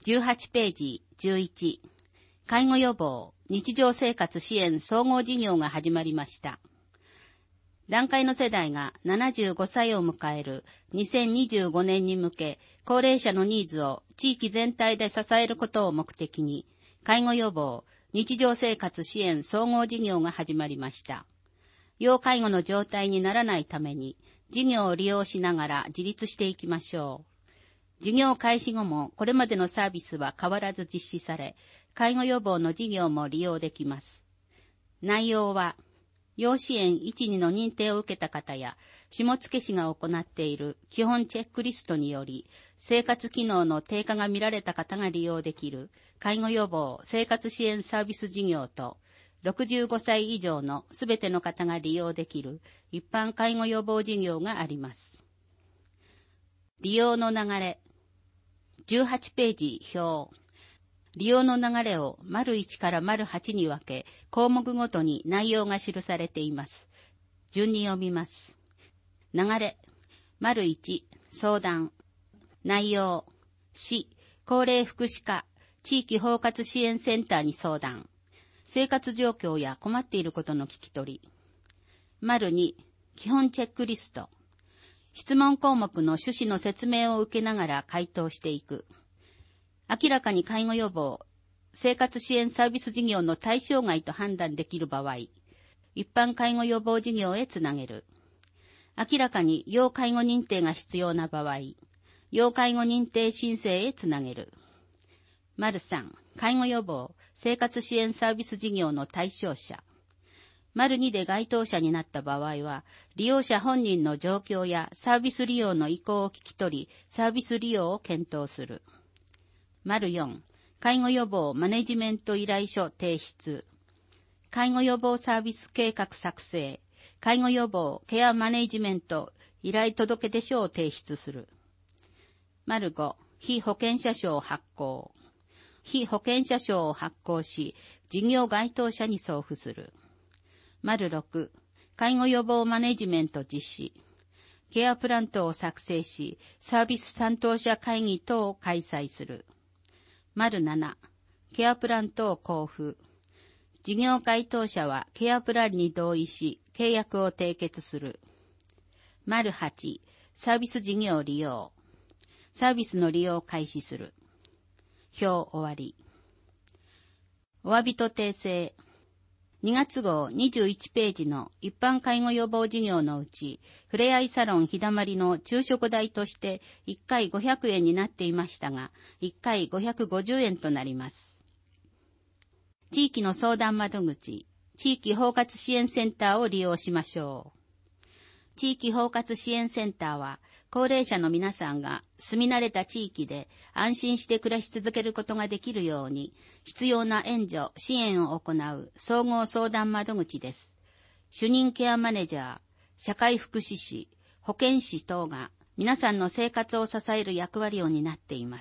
18ページ11、介護予防、日常生活支援総合事業が始まりました。団塊の世代が75歳を迎える2025年に向け、高齢者のニーズを地域全体で支えることを目的に、介護予防、日常生活支援総合事業が始まりました。要介護の状態にならないために、事業を利用しながら自立していきましょう。事業開始後もこれまでのサービスは変わらず実施され、介護予防の事業も利用できます。内容は、要支援1、2の認定を受けた方や、下野市が行っている基本チェックリストにより、生活機能の低下が見られた方が利用できる介護予防生活支援サービス事業と、65歳以上のすべての方が利用できる一般介護予防事業があります。利用の流れ。18ページ表。利用の流れを丸1から丸8に分け、項目ごとに内容が記されています。順に読みます。流れ。丸1、相談。内容。市、高齢福祉課、地域包括支援センターに相談。生活状況や困っていることの聞き取り。丸2、基本チェックリスト。質問項目の趣旨の説明を受けながら回答していく。明らかに介護予防、生活支援サービス事業の対象外と判断できる場合、一般介護予防事業へつなげる。明らかに要介護認定が必要な場合、要介護認定申請へつなげる。丸3、介護予防、生活支援サービス事業の対象者。丸2で該当者になった場合は、利用者本人の状況やサービス利用の意向を聞き取り、サービス利用を検討する。丸4、介護予防マネジメント依頼書提出。介護予防サービス計画作成。介護予防ケアマネジメント依頼届出書を提出する。丸5、被保険者証発行。被保険者証を発行し、事業該当者に送付する。丸6、介護予防マネジメント実施。ケアプラントを作成し、サービス担当者会議等を開催する。丸7、ケアプラン等を交付。事業該当者はケアプランに同意し、契約を締結する。丸8、サービス事業利用。サービスの利用を開始する。表終わり。お詫びと訂正。2月号21ページの一般介護予防事業のうち、ふれあいサロン日だまりの昼食代として1回500円になっていましたが、1回550円となります。地域の相談窓口、地域包括支援センターを利用しましょう。地域包括支援センターは、高齢者の皆さんが住み慣れた地域で安心して暮らし続けることができるように、必要な援助、支援を行う総合相談窓口です。主任ケアマネジャー、社会福祉士、保健師等が皆さんの生活を支える役割を担っています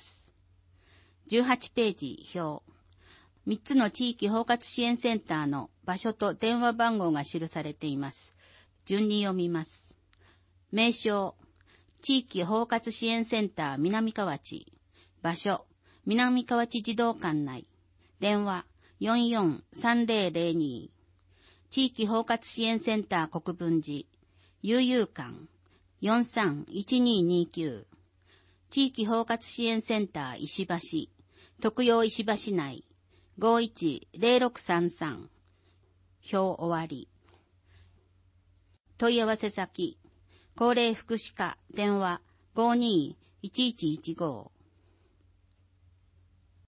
。18ページ表。3つの地域包括支援センターの場所と電話番号が記されています。順に読みます。名称、地域包括支援センター南河内。場所、南河内児童館内。電話、443002。地域包括支援センター国分寺。悠々館、431229。地域包括支援センター石橋。徳陽石橋内。510633。表終わり。問い合わせ先、高齢福祉課電話 521115